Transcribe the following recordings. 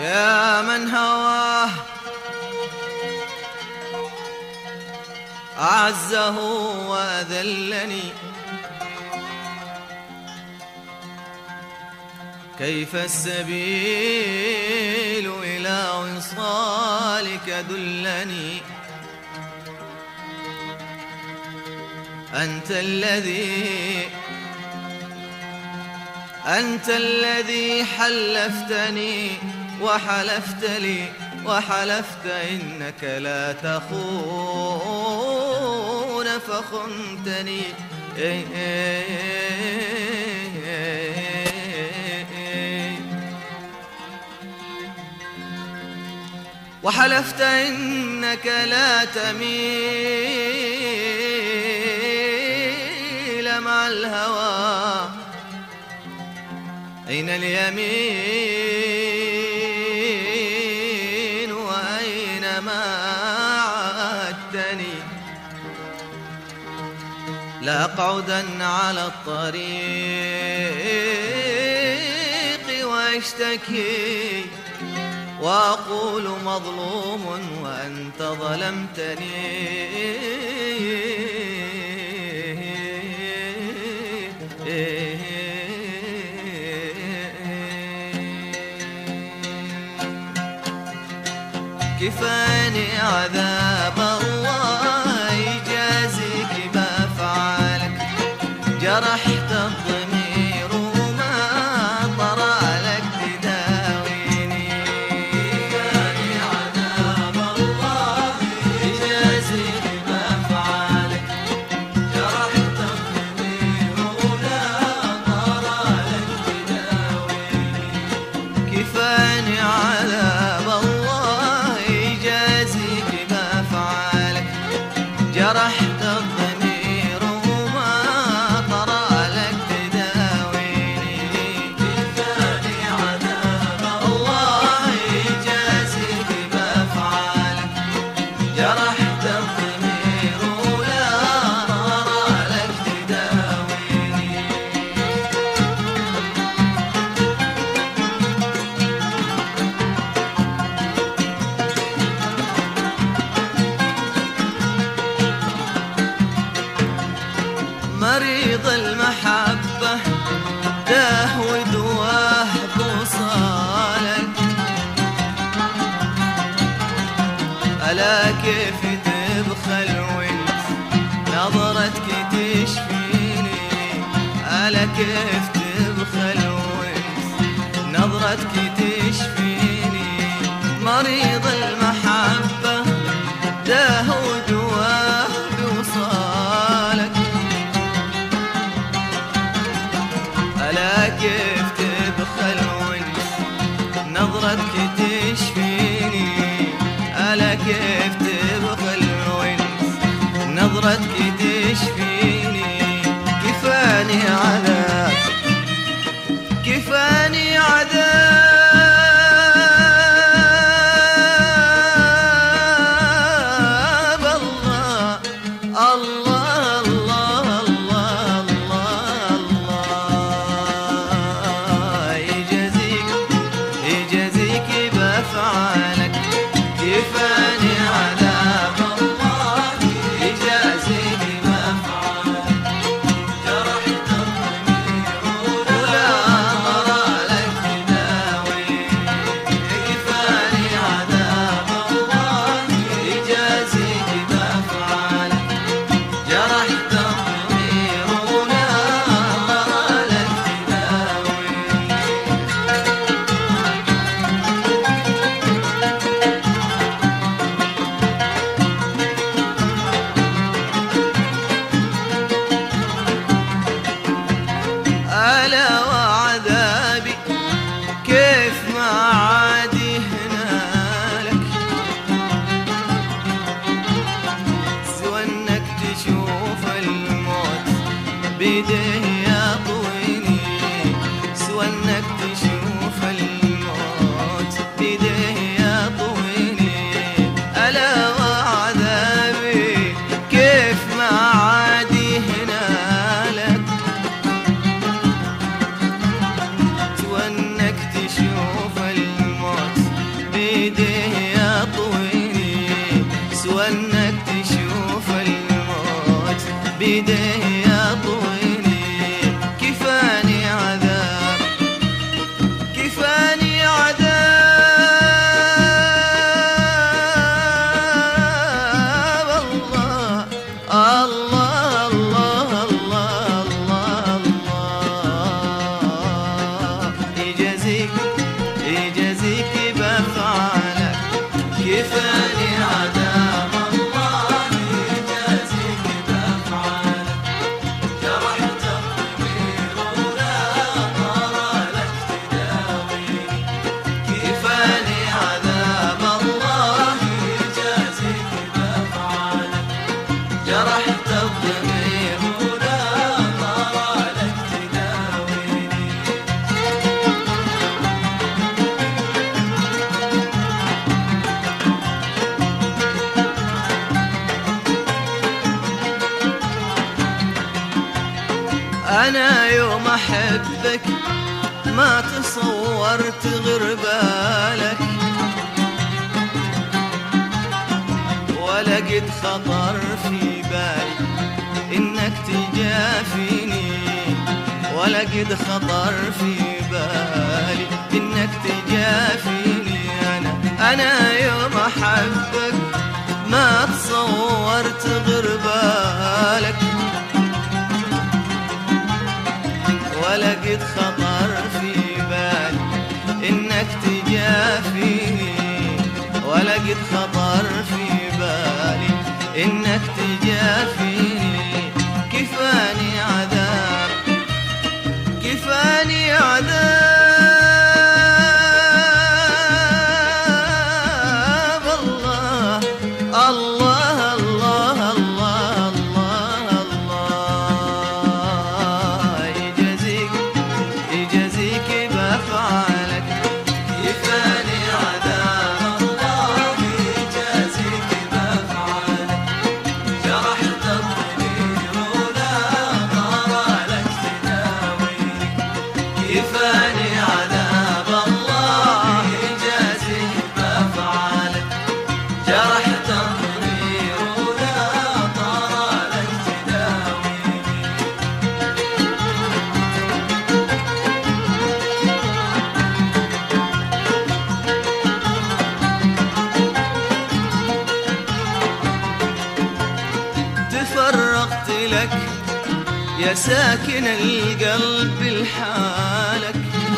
يا من هواه أعزه وأذلني، كيف السبيل إلى وصالك دلني. أنت الذي حلفتني وحلفت لي وحلفت إنك لا تخون فخنتني. وحلفت إنك لا تميل مع الهوى. أين اليمين وأين ما عدتني؟ لأقعدن على الطريق وأشتكي وأقول مظلوم وأنت ظلمتني. كفاني عذاب الله يجازيك بأفعالك، جرحت الضمير وما طرى لك تداويني. كفاني عذاب الله يجازيك بأفعالك، جرحت الضمير وما طرى لك تداويني. كفاني عذاب جرحت الضمير وما طرى لك تداويني. كفاني عذاب الله يجازيك بأفعالك، جرحت الضمير ولا طرى لك تداويني. مريض المحبة داه ودواه بوصالك، ألا كيف تبخل وانت نظرتك تشفيني؟ ألا كيف تبخل وانت نظرتك تشفيني؟ مريض المحبة داه ودواه بوصالك، ألا كيف تبخل وانت نظرتك تشفيني؟ ألا كيف تبخل وانت نظرتك تشفيني؟ كفاني عذاب، كفاني عذاب الله الله الله الله الله يجازيك بأفعالك. كفاني عذاب الله يجازيك بأفعالك، جرحت الضمير ولا طرى لك تداويني. كفاني عذاب الله يجازيك بأفعالك، جرحت الضمير ولا طرى لك تداويني. ألا وعذابي كيف ما عادي هنالك، سوى انك تشوف الموت بيديه يطويني. سوى انك تشوف الموت بيديه يطويني. ألا وعذابي كيف ما عادي هنالك، سوى انك تشوف الموت بيديه يطويني. كفاني عذاب كفاني عذاب. الله الله الله الله الله الله يجازيك يجازيك بأفعالك. كفاني عذاب الله يجازيك بأفعالك. جرحت الضمير ولا طرى لك تداويني. كفاني عذاب الله يجازيك بأفعالك. جرحت الضمير ولا طرى لك تداويني. أنا يوم أحبك ما تصورت غير بالك، ولا قد خطر في بالي إنك تجافيني. ولا قد خطر في بالي إنك تجافيني. أنا يوم أحبك ما تصورت غير بالك، ولا قد خطر في بالي إنك تجافيني. ولا قد خطر في بالي إنك تجافيني. كفاني عذاب كفاني عذاب. الله الله الله الله الله الله يجازيك يجازيك بأفعالك. كفاني عذاب الله يجازيك بأفعالك. جرحت الضمير ولا طرى لك تداويني. كفاني عذاب الله يجازيك بأفعالك. جرحت الضمير ولا طرى لك تداويني. تفرغت لك يا ساكن القلب لحالك.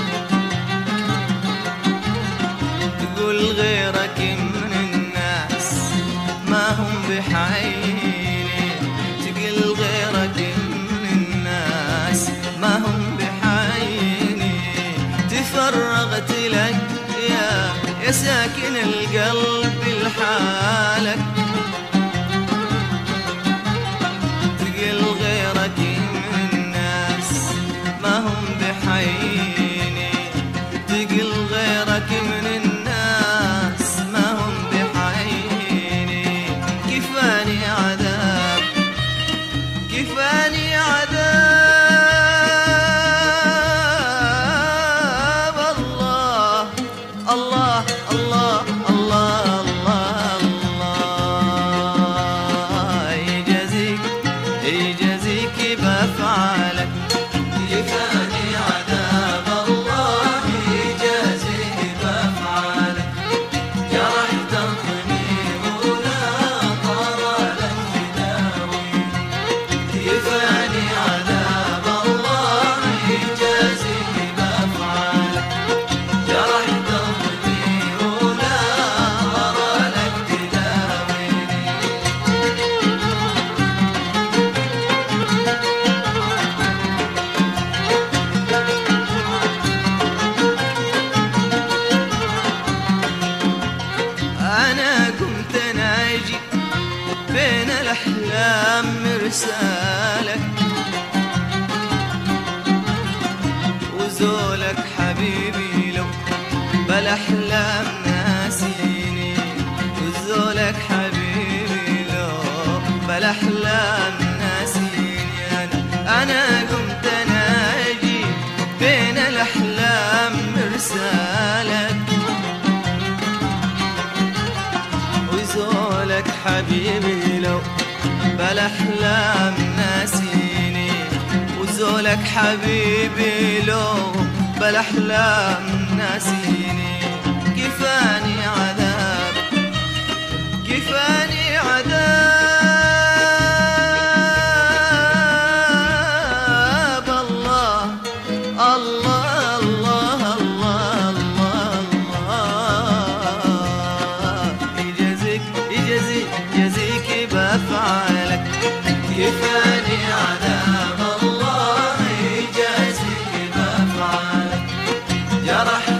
تقول غيرك من الناس ما هم بحيني. تقول غيرك من الناس ما هم بحيني. تفرغت لك يا ساكن القلب لحالك. تقل غيرك من الناس ما هم بحيني. تقل غيرك من الناس ما هم بحيني. كفاني عذاب كفاني عذاب. الله الله الله الله الله الله يجازيك يجازيك بأفعالك. كفاني عذاب الله يجازيك بأفعالك. جرحت الضمير ولا طرى لك تداويني. كفاني عذاب الله يجازيك بأفعالك. جرحت الضمير ولا طرى لك تداويني. أنا كنت ناجي بين الأحلام مرسالك، وزولك حبيبي لو بالأحلام ناسيني. وزولك حبيبي لو بالأحلام ناسيني. أنا قمت ناجي بين الأحلام مرسالك، وزولك حبيبي لو بالأحلام ناسيني. وذولك حبيبي لو بلا أحلام ناسيني. كفاني عذاب كفاني عذاب. الله الله الله الله الله الله يجازيك بأفعالك. كفاني عذاب الله يجازيك بأفعالك. جرح